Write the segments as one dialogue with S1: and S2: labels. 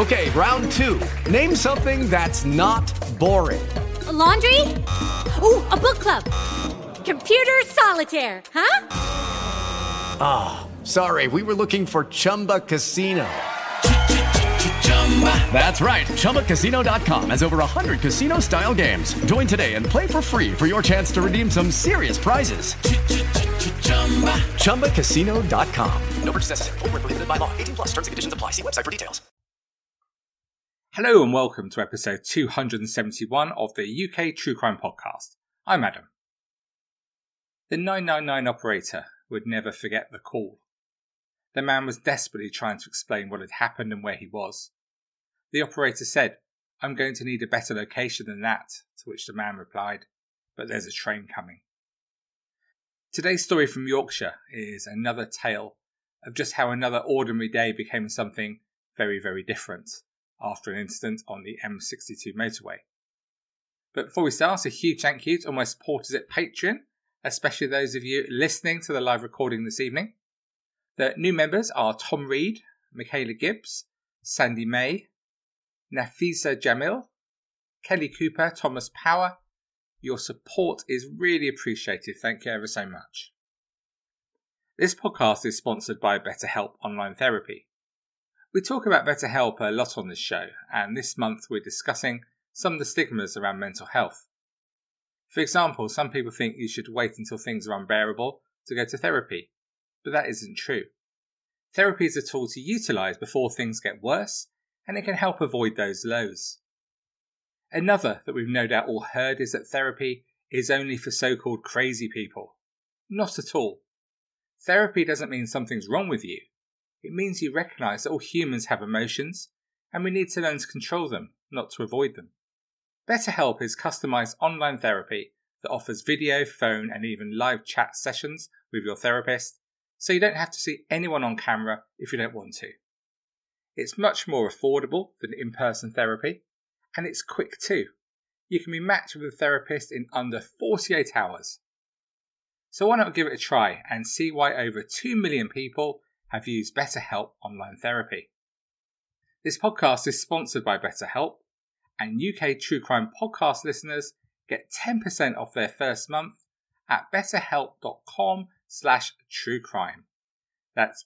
S1: Okay, round two. Name something that's not boring.
S2: A laundry? Ooh, a book club. Computer solitaire, huh?
S1: Ah, sorry, we were looking for Chumba Casino. That's right, ChumbaCasino.com has over 100 casino-style games. Join today and play for free for your chance to redeem some serious prizes. ChumbaCasino.com. No purchase necessary. Void where prohibited by law. 18 plus terms and conditions apply. See website for details.
S3: Hello and welcome to episode 271 of the UK True Crime Podcast. I'm Adam. The 999 operator would never forget the call. The man was desperately trying to explain what had happened and where he was. The operator said, "I'm going to need a better location than that," to which the man replied, "But there's a train coming." Today's story from Yorkshire is another tale of just how another ordinary day became something very, very different after an incident on the M62 motorway. But before we start, a huge thank you to all my supporters at Patreon, especially those of you listening to the live recording this evening. The new members are Tom Reed, Michaela Gibbs, Sandy May, Nafisa Jamil, Kelly Cooper, Thomas Power. Your support is really appreciated. Thank you ever so much. This podcast is sponsored by BetterHelp Online Therapy. We talk about BetterHelp a lot on this show, and this month we're discussing some of the stigmas around mental health. For example, some people think you should wait until things are unbearable to go to therapy, but that isn't true. Therapy is a tool to utilise before things get worse, and it can help avoid those lows. Another that we've no doubt all heard is that therapy is only for so-called crazy people. Not at all. Therapy doesn't mean something's wrong with you. It means you recognise that all humans have emotions, and we need to learn to control them, not to avoid them. BetterHelp is customised online therapy that offers video, phone and even live chat sessions with your therapist, so you don't have to see anyone on camera if you don't want to. It's much more affordable than in-person therapy, and it's quick too. You can be matched with a therapist in under 48 hours. So why not give it a try and see why over 2 million people have used BetterHelp online therapy. This podcast is sponsored by BetterHelp, and UK True Crime Podcast listeners get 10% off their first month at betterhelp.com/truecrime. That's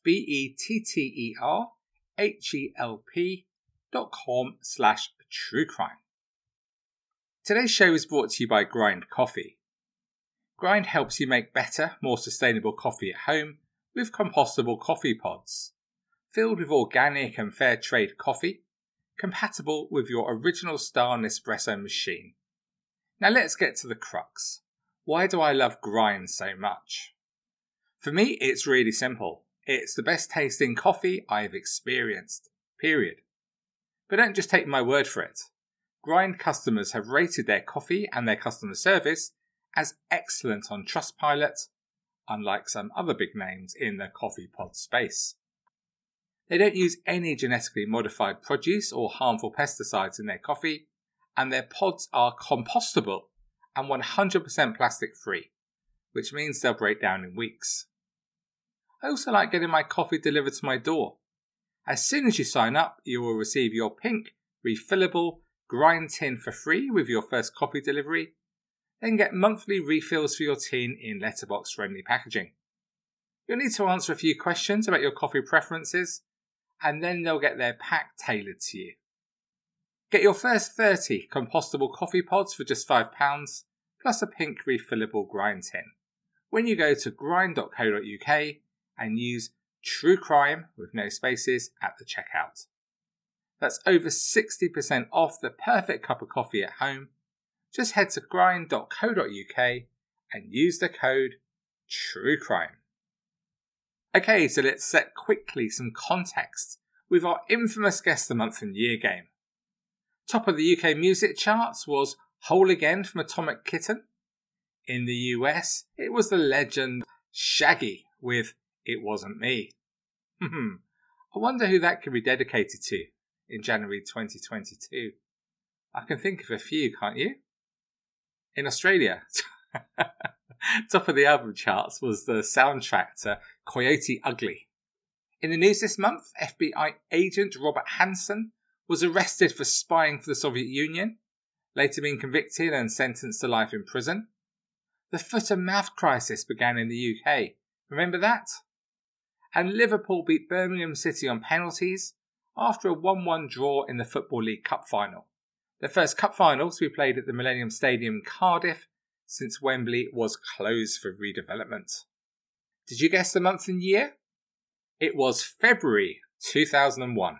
S3: BetterHelp.com/truecrime. Today's show is brought to you by Grind Coffee. Grind helps you make better, more sustainable coffee at home with compostable coffee pods, filled with organic and fair trade coffee, compatible with your original style Nespresso machine. Now let's get to the crux. Why do I love Grind so much? For me, it's really simple. It's the best tasting coffee I've experienced. Period. But don't just take my word for it. Grind customers have rated their coffee and their customer service as excellent on Trustpilot, unlike some other big names in the coffee pod space. They don't use any genetically modified produce or harmful pesticides in their coffee, and their pods are compostable and 100% plastic free, which means they'll break down in weeks. I also like getting my coffee delivered to my door. As soon as you sign up, you will receive your pink, refillable Grind tin for free with your first coffee delivery, then get monthly refills for your tin in letterbox-friendly packaging. You'll need to answer a few questions about your coffee preferences, and then they'll get their pack tailored to you. Get your first 30 compostable coffee pods for just £5, plus a pink refillable Grind tin, when you go to grind.co.uk and use True Crime with no spaces at the checkout. That's over 60% off the perfect cup of coffee at home. Just head to grind.co.uk and use the code TRUECRIME. Okay, so let's set quickly some context with our infamous Guess the Month and Year game. Top of the UK music charts was Whole Again from Atomic Kitten. In the US, it was the legend Shaggy with It Wasn't Me. I wonder who that could be dedicated to in January 2022. I can think of a few, can't you? In Australia, top of the album charts was the soundtrack to Coyote Ugly. In the news this month, FBI agent Robert Hansen was arrested for spying for the Soviet Union, later being convicted and sentenced to life in prison. The foot-and-mouth crisis began in the UK. Remember that? And Liverpool beat Birmingham City on penalties after a 1-1 draw in the Football League Cup final. The first cup final to be played at the Millennium Stadium in Cardiff since Wembley was closed for redevelopment. Did you guess the month and year? It was February 2001.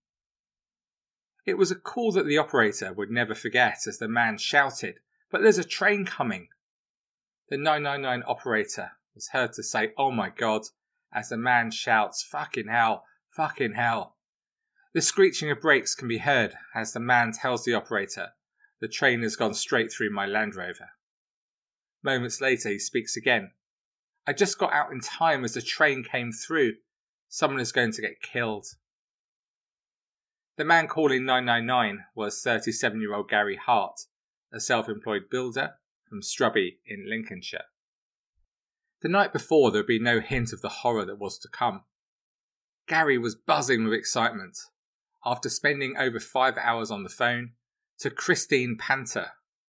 S3: It was a call that the operator would never forget as the man shouted, "But there's a train coming." The 999 operator was heard to say, "Oh my God," as the man shouts, "Fucking hell, fucking hell." The screeching of brakes can be heard as the man tells the operator, "The train has gone straight through my Land Rover." Moments later he speaks again, "I just got out in time as the train came through. Someone is going to get killed." The man calling 999 was 37-year-old Gary Hart, a self-employed builder from Strubby in Lincolnshire. The night before there had been no hint of the horror that was to come. Gary was buzzing with excitement after spending over 5 hours on the phone to Christine Panter.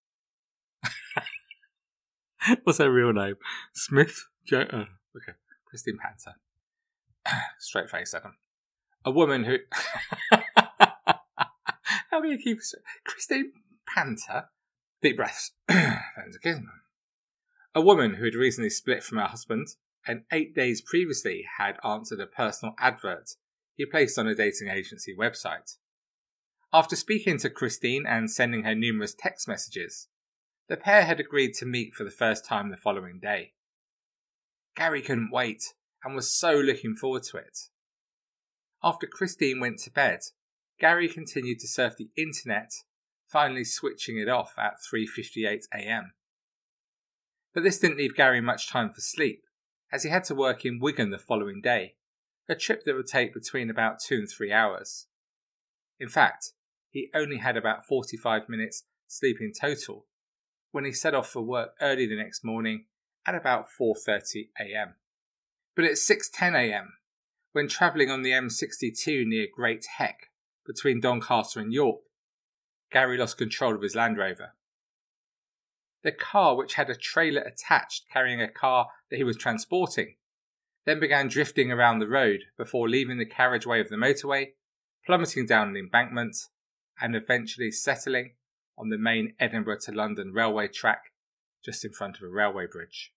S3: What's her real name? Smith? Okay, Christine Panter. Straight face, Adam. A woman who... How can you keep... Christine Panter? Deep breaths. A woman who had recently split from her husband and 8 days previously had answered a personal advert he placed on a dating agency website. After speaking to Christine and sending her numerous text messages, the pair had agreed to meet for the first time the following day. Gary couldn't wait and was so looking forward to it. After Christine went to bed, Gary continued to surf the internet, finally switching it off at 3:58 a.m. But this didn't leave Gary much time for sleep, as he had to work in Wigan the following day, a trip that would take between about 2 and 3 hours. In fact, he only had about 45 minutes sleep in total when he set off for work early the next morning at about 4:30 a.m. But at 6:10 a.m, when travelling on the M62 near Great Heck between Doncaster and York, Gary lost control of his Land Rover. The car, which had a trailer attached carrying a car that he was transporting, then began drifting around the road before leaving the carriageway of the motorway, plummeting down an embankment, and eventually settling on the main Edinburgh to London railway track just in front of a railway bridge.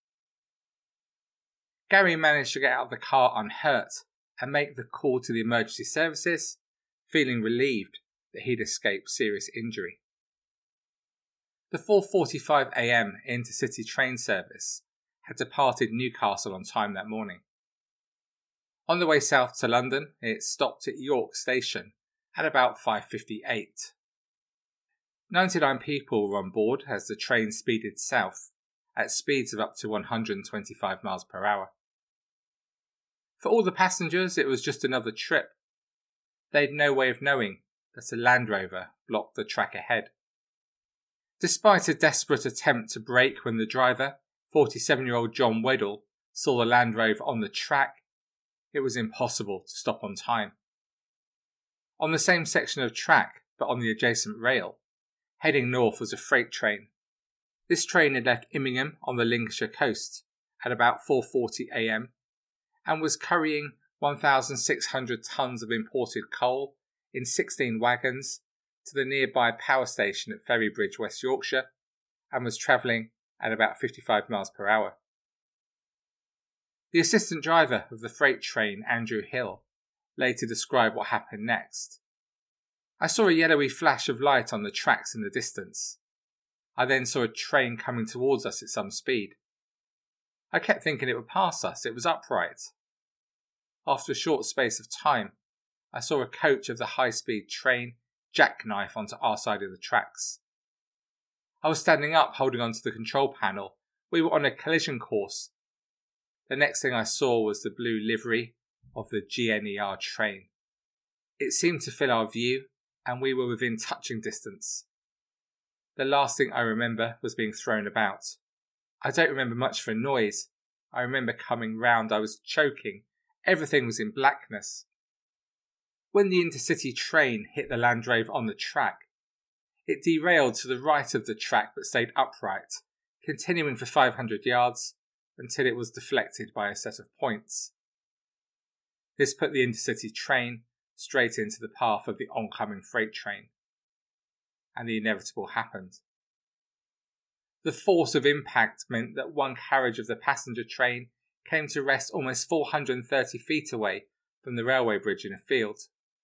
S3: Gary managed to get out of the car unhurt and make the call to the emergency services, feeling relieved that he'd escaped serious injury. The 4:45 a.m. intercity train service had departed Newcastle on time that morning. On the way south to London, it stopped at York Station at about 5:58. 99 people were on board as the train speeded south at speeds of up to 125 miles per hour. For all the passengers, it was just another trip. They'd no way of knowing that a Land Rover blocked the track ahead. Despite a desperate attempt to brake when the driver, 47-year-old John Weddell, saw the Land Rover on the track, it was impossible to stop on time. On the same section of track, but on the adjacent rail, heading north was a freight train. This train had left Immingham on the Lincolnshire coast at about 4:40 a.m. and was carrying 1,600 tonnes of imported coal in 16 wagons to the nearby power station at Ferrybridge, West Yorkshire, and was travelling at about 55 miles per hour. The assistant driver of the freight train, Andrew Hill, later described what happened next. "I saw a yellowy flash of light on the tracks in the distance. I then saw a train coming towards us at some speed. I kept thinking it would pass us, it was upright. After a short space of time, I saw a coach of the high-speed train jackknife onto our side of the tracks. I was standing up holding onto the control panel. We were on a collision course. The next thing I saw was the blue livery of the GNER train. It seemed to fill our view, and we were within touching distance. The last thing I remember was being thrown about. I don't remember much for noise. I remember coming round. I was choking. Everything was in blackness. When the intercity train hit the Land Rover on the track, it derailed to the right of the track but stayed upright, continuing for 500 yards until it was deflected by a set of points. This put the intercity train straight into the path of the oncoming freight train. And the inevitable happened. The force of impact meant that one carriage of the passenger train came to rest almost 430 feet away from the railway bridge in a field.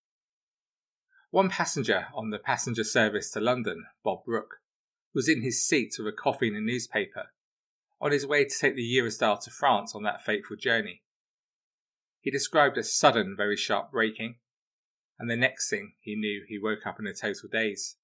S3: One passenger on the passenger service to London, Bob Brooke, was in his seat with a coffee and a newspaper, on his way to take the Eurostar to France on that fateful journey. He described a sudden, very sharp braking, and the next thing he knew he woke up in a total daze.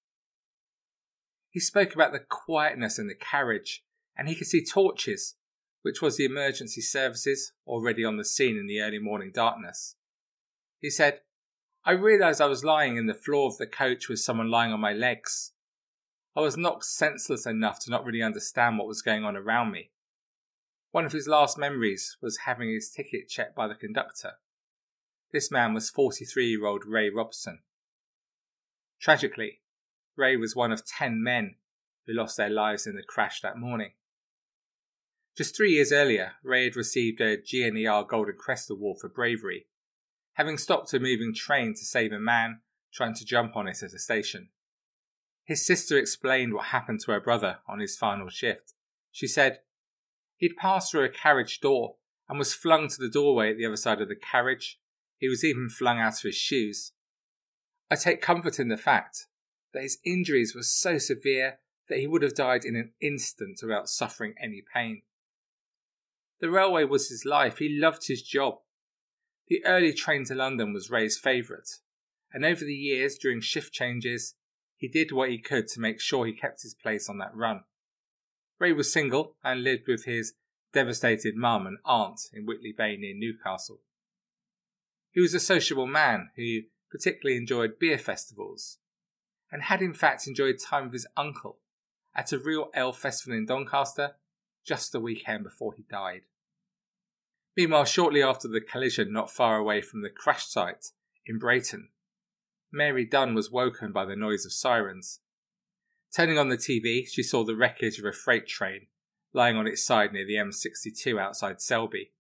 S3: He spoke about the quietness in the carriage, and he could see torches, which was the emergency services already on the scene in the early morning darkness. He said, "I realised I was lying in the floor of the coach with someone lying on my legs. I was knocked senseless enough to not really understand what was going on around me." One of his last memories was having his ticket checked by the conductor. This man was 43-year-old Ray Robson. Tragically, Ray was one of 10 men who lost their lives in the crash that morning. Just 3 years earlier, Ray had received a GNER Golden Crest Award for bravery, having stopped a moving train to save a man trying to jump on it at a station. His sister explained what happened to her brother on his final shift. She said, "He'd passed through a carriage door and was flung to the doorway at the other side of the carriage. He was even flung out of his shoes. I take comfort in the fact that his injuries were so severe that he would have died in an instant without suffering any pain. The railway was his life. He loved his job. The early train to London was Ray's favourite, and over the years, during shift changes, he did what he could to make sure he kept his place on that run. Ray was single and lived with his devastated mum and aunt in Whitley Bay near Newcastle. He was a sociable man who particularly enjoyed beer festivals, and had in fact enjoyed time with his uncle at a real ale festival in Doncaster just the weekend before he died. Meanwhile, shortly after the collision not far away from the crash site in Brayton, Mary Dunn was woken by the noise of sirens. Turning on the TV, she saw the wreckage of a freight train lying on its side near the M62 outside Selby.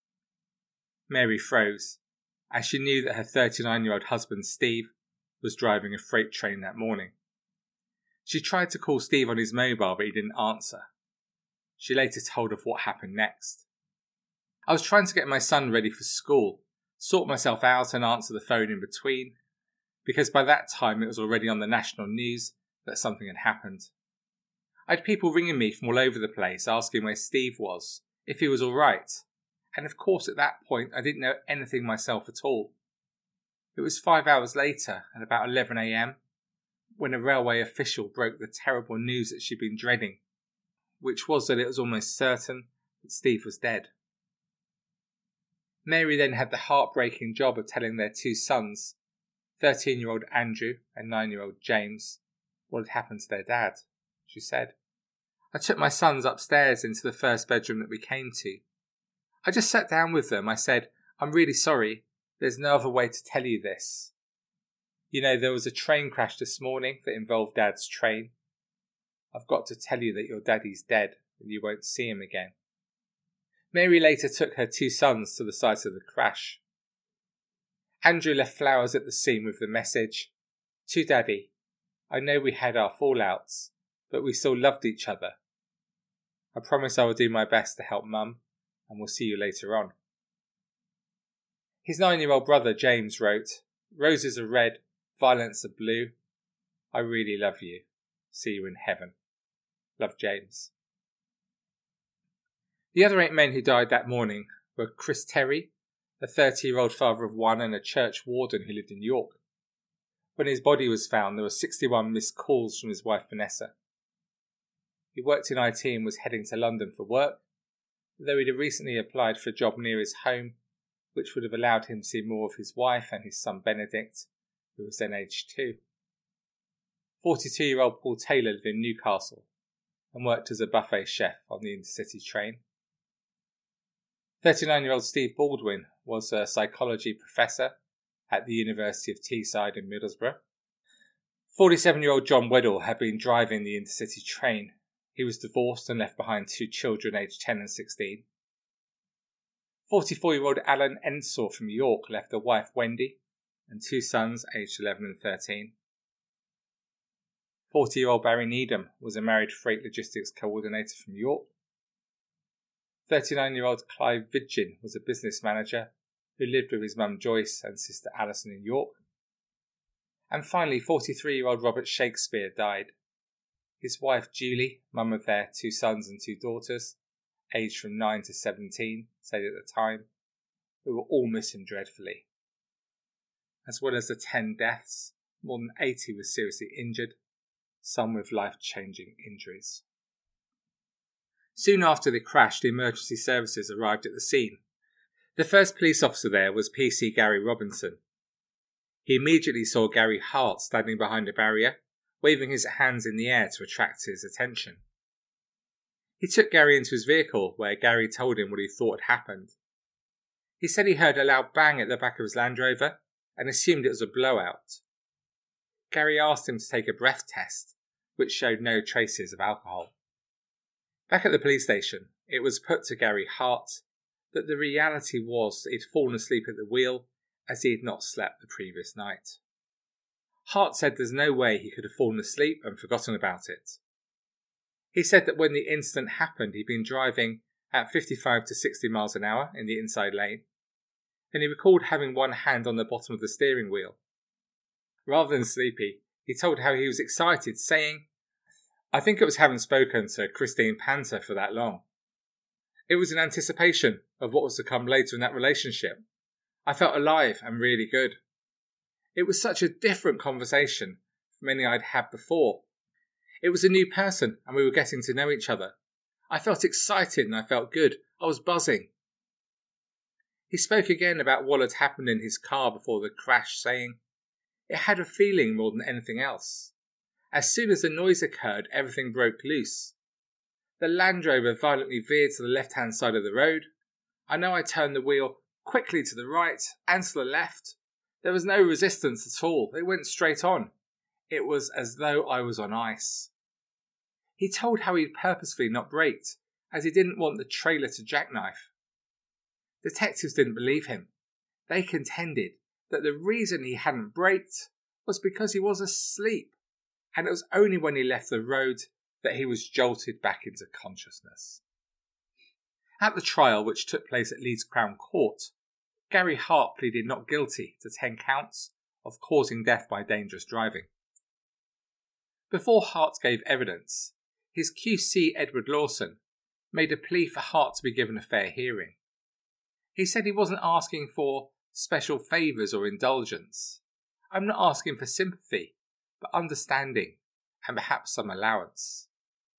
S3: Mary froze, as she knew that her 39-year-old husband Steve was driving a freight train that morning. She tried to call Steve on his mobile, but he didn't answer. She later told of what happened next. "I was trying to get my son ready for school, sort myself out and answer the phone in between, because by that time it was already on the national news that something had happened. I had people ringing me from all over the place asking where Steve was, if he was all right, and of course at that point I didn't know anything myself at all. It was 5 hours later, at about 11 a.m, when a railway official broke the terrible news that she'd been dreading, which was that it was almost certain that Steve was dead." Mary then had the heartbreaking job of telling their 2 sons, 13-year-old Andrew and 9-year-old James, what had happened to their dad. She said, "I took my sons upstairs into the first bedroom that we came to. I just sat down with them. I said, 'I'm really sorry. There's no other way to tell you this. You know, there was a train crash this morning that involved Dad's train. I've got to tell you that your daddy's dead and you won't see him again.'" Mary later took her 2 sons to the site of the crash. Andrew left flowers at the scene with the message, "To Daddy, I know we had our fallouts, but we still loved each other. I promise I will do my best to help Mum, and we'll see you later on." His 9-year-old brother James wrote, "Roses are red, violets are blue. I really love you. See you in heaven. Love, James." The other 8 men who died that morning were Chris Terry, a 30-year-old father of 1 and a church warden who lived in York. When his body was found, there were 61 missed calls from his wife Vanessa. He worked in IT and was heading to London for work, though he'd recently applied for a job near his home, which would have allowed him to see more of his wife and his son Benedict, who was then aged 2. 42-year-old Paul Taylor lived in Newcastle and worked as a buffet chef on the intercity train. 39-year-old Steve Baldwin was a psychology professor at the University of Teesside in Middlesbrough. 47-year-old John Weddell had been driving the intercity train. He was divorced and left behind 2 children aged 10 and 16. 44-year-old Alan Ensor from York left a wife Wendy and 2 sons aged 11 and 13. 40-year-old Barry Needham was a married freight logistics coordinator from York. 39-year-old Clive Vidgin was a business manager who lived with his mum Joyce and sister Alison in York. And finally, 43-year-old Robert Shakespeare died. His wife Julie, mum of their 2 sons and 2 daughters, aged from 9 to 17, said at the time, "We will all miss him dreadfully." As well as the 10 deaths, more than 80 were seriously injured, some with life-changing injuries. Soon after the crash, the emergency services arrived at the scene. The first police officer there was PC Gary Robinson. He immediately saw Gary Hart standing behind a barrier, waving his hands in the air to attract his attention. He took Gary into his vehicle, where Gary told him what he thought had happened. He said he heard a loud bang at the back of his Land Rover and assumed it was a blowout. Gary asked him to take a breath test, which showed no traces of alcohol. Back at the police station, it was put to Gary Hart that the reality was that he'd fallen asleep at the wheel as he had not slept the previous night. Hart said there's no way he could have fallen asleep and forgotten about it. He said that when the incident happened, he'd been driving at 55 to 60 miles an hour in the inside lane, and he recalled having one hand on the bottom of the steering wheel. Rather than sleepy, he told how he was excited, saying, "I think it was having spoken to Christine Panther for that long. It was in anticipation of what was to come later in that relationship. I felt alive and really good. It was such a different conversation from any I'd had before. It was a new person and we were getting to know each other. I felt excited and I felt good. I was buzzing." He spoke again about what had happened in his car before the crash, saying, "It had a feeling more than anything else. As soon as the noise occurred, everything broke loose. The Land Rover violently veered to the left-hand side of the road. I know I turned the wheel quickly to the right and to the left. There was no resistance at all. It went straight on. It was as though I was on ice." He told how he'd purposefully not braked, as he didn't want the trailer to jackknife. Detectives didn't believe him. They contended that the reason he hadn't braked was because he was asleep, and it was only when he left the road that he was jolted back into consciousness. At the trial, which took place at Leeds Crown Court, Gary Hart pleaded not guilty to 10 counts of causing death by dangerous driving. Before Hart gave evidence, his QC Edward Lawson made a plea for Hart to be given a fair hearing. He said he wasn't asking for special favours or indulgence. "I'm not asking for sympathy, but understanding and perhaps some allowance."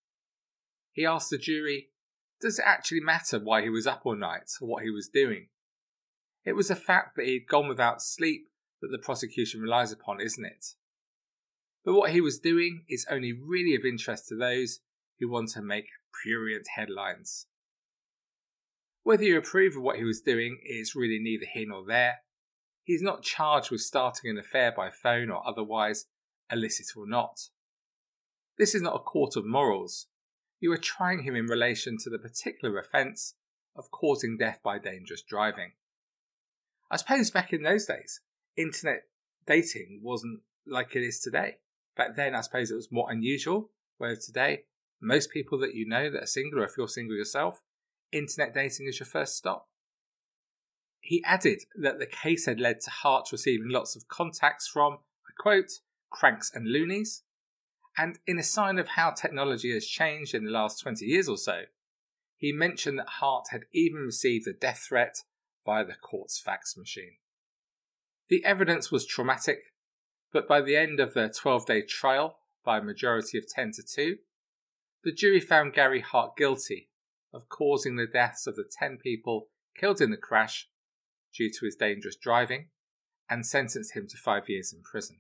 S3: He asked the jury, does it actually matter why he was up all night or what he was doing? It was the fact that he'd gone without sleep that the prosecution relies upon, isn't it? But what he was doing is only really of interest to those who want to make prurient headlines. Whether you approve of what he was doing is really neither here nor there. He's not charged with starting an affair by phone or otherwise, illicit or not. This is not a court of morals. You are trying him in relation to the particular offence of causing death by dangerous driving. I suppose back in those days, internet dating wasn't like it is today. Back then, I suppose it was more unusual, whereas today, most people that you know that are single, or if you're single yourself, internet dating is your first stop. He added that the case had led to Hart receiving lots of contacts from, I quote, cranks and loonies, and in a sign of how technology has changed in the last 20 years or so, he mentioned that Hart had even received a death threat via the court's fax machine. The evidence was traumatic, but by the end of the 12-day trial, by a majority of 10 to 2, the jury found Gary Hart guilty of causing the deaths of the 10 people killed in the crash due to his dangerous driving and sentenced him to 5 years in prison.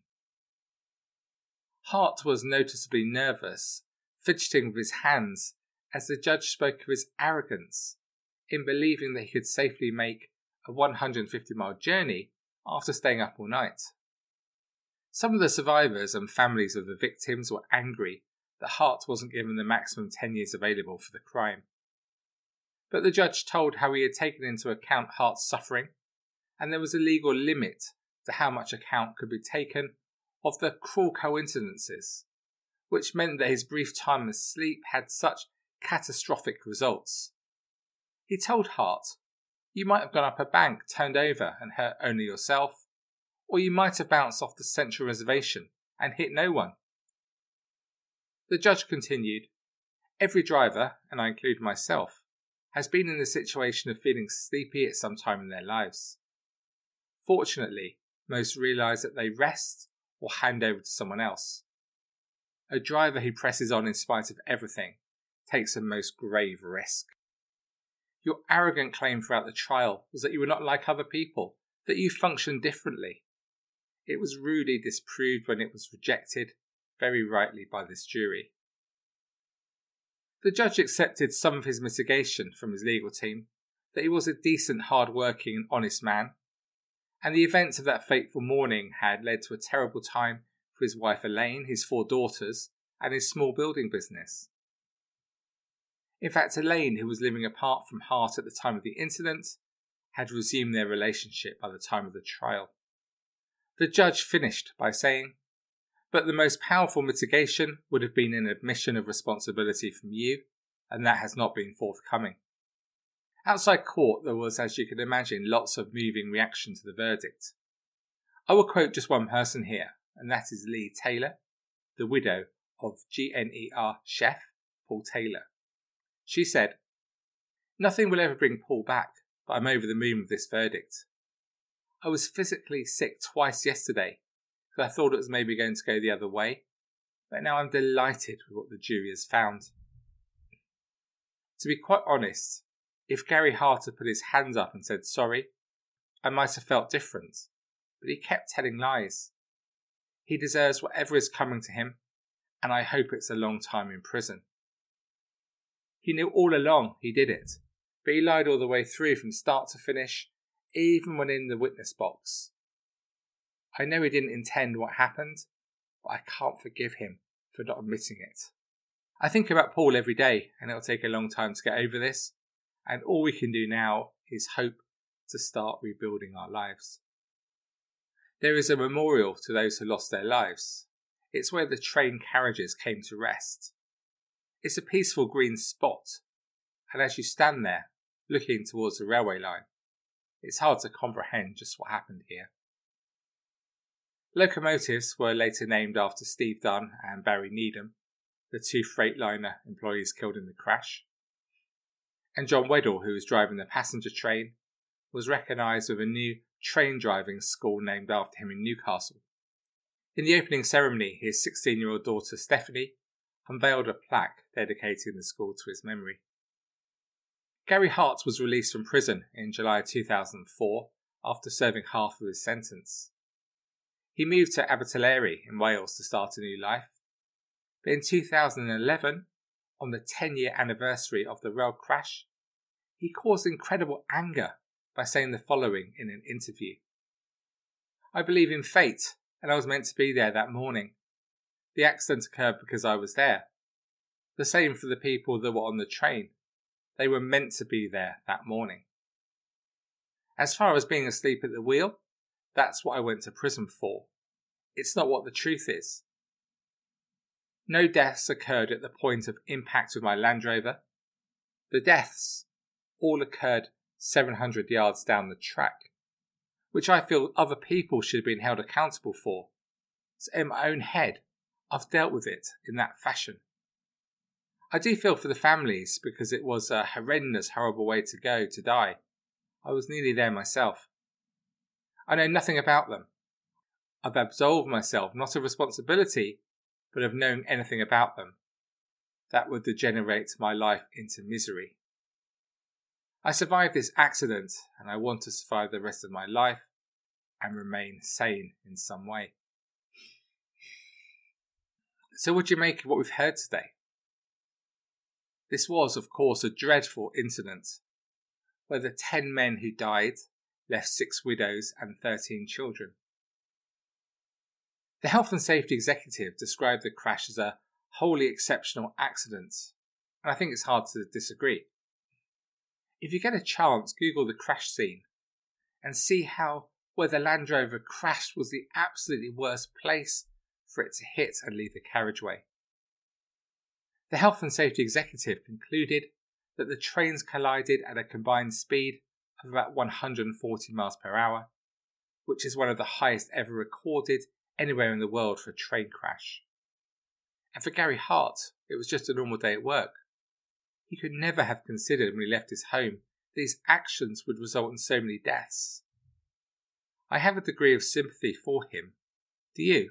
S3: Hart was noticeably nervous, fidgeting with his hands as the judge spoke of his arrogance in believing that he could safely make a 150-mile journey after staying up all night. Some of the survivors and families of the victims were angry that Hart wasn't given the maximum 10 years available for the crime. But the judge told how he had taken into account Hart's suffering, and there was a legal limit to how much account could be taken of the cruel coincidences, which meant that his brief time of sleep had such catastrophic results. He told Hart, "You might have gone up a bank, turned over, and hurt only yourself, or you might have bounced off the central reservation and hit no one." The judge continued, "Every driver, and I include myself, has been in the situation of feeling sleepy at some time in their lives. Fortunately, most realise that they rest or hand over to someone else. A driver who presses on in spite of everything takes a most grave risk. Your arrogant claim throughout the trial was that you were not like other people, that you functioned differently. It was rudely disproved when it was rejected, very rightly, by this jury." The judge accepted some of his mitigation from his legal team, that he was a decent, hard-working and honest man, and the events of that fateful morning had led to a terrible time for his wife Elaine, his 4 daughters, and his small building business. In fact, Elaine, who was living apart from Hart at the time of the incident, had resumed their relationship by the time of the trial. The judge finished by saying, "But the most powerful mitigation would have been an admission of responsibility from you, and that has not been forthcoming." Outside court, there was, as you can imagine, lots of moving reaction to the verdict. I will quote just one person here, and that is Lee Taylor, the widow of GNER chef Paul Taylor. She said, "Nothing will ever bring Paul back, but I'm over the moon with this verdict. I was physically sick twice yesterday, because I thought it was maybe going to go the other way, but now I'm delighted with what the jury has found. To be quite honest, if Gary Hart had put his hands up and said sorry, I might have felt different, but he kept telling lies. He deserves whatever is coming to him, and I hope it's a long time in prison. He knew all along he did it, but he lied all the way through from start to finish, even when in the witness box. I know he didn't intend what happened, but I can't forgive him for not admitting it. I think about Paul every day, and it'll take a long time to get over this, and all we can do now is hope to start rebuilding our lives." There is a memorial to those who lost their lives. It's where the train carriages came to rest. It's a peaceful green spot, and as you stand there, looking towards the railway line, it's hard to comprehend just what happened here. Locomotives were later named after Steve Dunn and Barry Needham, the 2 Freightliner employees killed in the crash. And John Weddell, who was driving the passenger train, was recognised with a new train driving school named after him in Newcastle. In the opening ceremony, his 16-year-old daughter Stephanie unveiled a plaque dedicating the school to his memory. Gary Hart was released from prison in July 2004 after serving half of his sentence. He moved to Abertillery in Wales to start a new life. But in 2011, on the 10-year anniversary of the rail crash, he caused incredible anger by saying the following in an interview. "I believe in fate, and I was meant to be there that morning. The accident occurred because I was there. The same for the people that were on the train. They were meant to be there that morning. As far as being asleep at the wheel, that's what I went to prison for. It's not what the truth is. No deaths occurred at the point of impact with my Land Rover. The deaths all occurred 700 yards down the track, which I feel other people should have been held accountable for. So in my own head, I've dealt with it in that fashion. I do feel for the families because it was a horrendous, horrible way to go to die. I was nearly there myself. I know nothing about them. I've absolved myself not of responsibility, but of knowing anything about them. That would degenerate my life into misery. I survived this accident, and I want to survive the rest of my life and remain sane in some way." So what do you make of what we've heard today? This was, of course, a dreadful incident where the 10 men who died left 6 widows and 13 children. The Health and Safety Executive described the crash as a wholly exceptional accident, and I think it's hard to disagree. If you get a chance, Google the crash scene and see how where the Land Rover crashed was the absolutely worst place for it to hit and leave the carriageway. The Health and Safety Executive concluded that the trains collided at a combined speed of about 140 miles per hour, which is one of the highest ever recorded anywhere in the world for a train crash. And for Gary Hart, it was just a normal day at work. He could never have considered when he left his home that his actions would result in so many deaths. I have a degree of sympathy for him. Do you?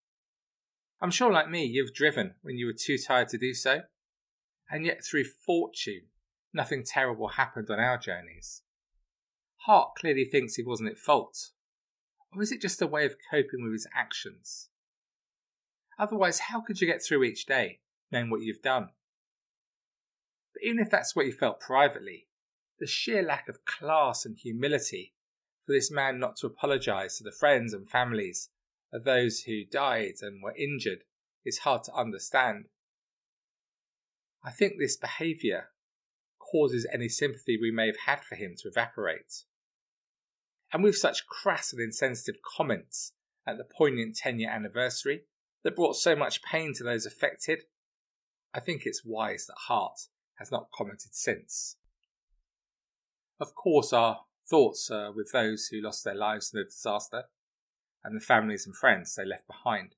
S3: I'm sure, like me, you've driven when you were too tired to do so, and yet through fortune, nothing terrible happened on our journeys. Hart clearly thinks he wasn't at fault, or is it just a way of coping with his actions? Otherwise, how could you get through each day, knowing what you've done? But even if that's what you felt privately, the sheer lack of class and humility for this man not to apologise to the friends and families of those who died and were injured is hard to understand. I think this behaviour causes any sympathy we may have had for him to evaporate. And with such crass and insensitive comments at the poignant 10-year anniversary that brought so much pain to those affected, I think it's wise that Hart has not commented since. Of course, our thoughts are with those who lost their lives in the disaster and the families and friends they left behind.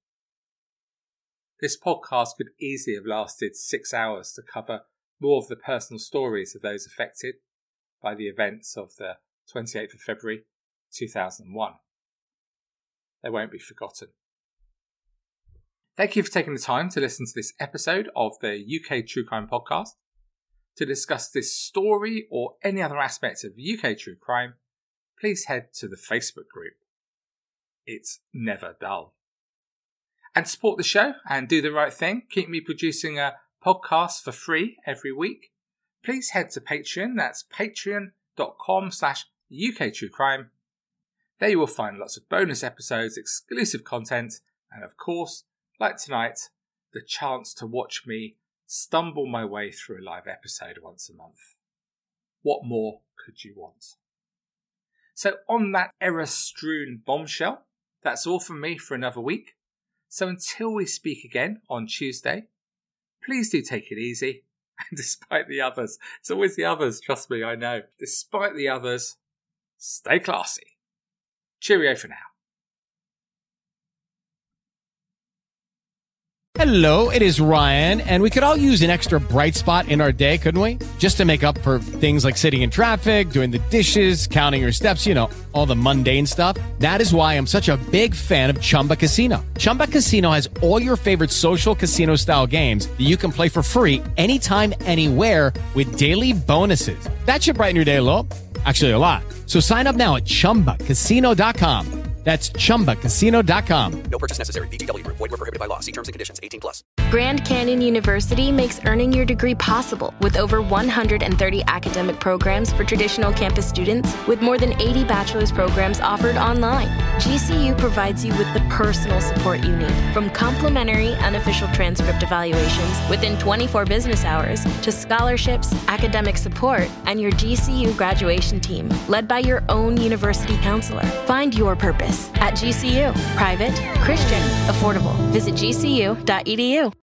S3: This podcast could easily have lasted 6 hours to cover more of the personal stories of those affected by the events of the 28th of February 2001. They won't be forgotten. Thank you for taking the time to listen to this episode of the UK True Crime Podcast. To discuss this story or any other aspect of UK true crime, please head to the Facebook group. It's never dull. And to support the show and do the right thing, keep me producing a podcast for free every week, please head to Patreon. That's patreon.com/UKTrueCrime. There you will find lots of bonus episodes, exclusive content, and of course, like tonight, the chance to watch me stumble my way through a live episode once a month. What more could you want? So on that error-strewn bombshell, that's all from me for another week. So until we speak again on Tuesday, please do take it easy. And despite the others, it's always the others, trust me, I know. Despite the others, stay classy. Cheerio for now.
S4: Hello, it is Ryan, and we could all use an extra bright spot in our day, couldn't we? Just to make up for things like sitting in traffic, doing the dishes, counting your steps, you know, all the mundane stuff. That is why I'm such a big fan of Chumba Casino. Chumba Casino has all your favorite social casino-style games that you can play for free anytime, anywhere with daily bonuses. That should brighten your day a little. Actually, a lot. So sign up now at ChumbaCasino.com. That's ChumbaCasino.com.
S5: No purchase necessary. VGW Group. Void where prohibited by law. See terms and conditions. 18+.
S6: Grand Canyon University makes earning your degree possible with over 130 academic programs for traditional campus students with more than 80 bachelor's programs offered online. GCU provides you with the personal support you need, from complimentary unofficial transcript evaluations within 24 business hours to scholarships, academic support, and your GCU graduation team, led by your own university counselor. Find your purpose at GCU. Private, Christian, affordable. Visit gcu.edu.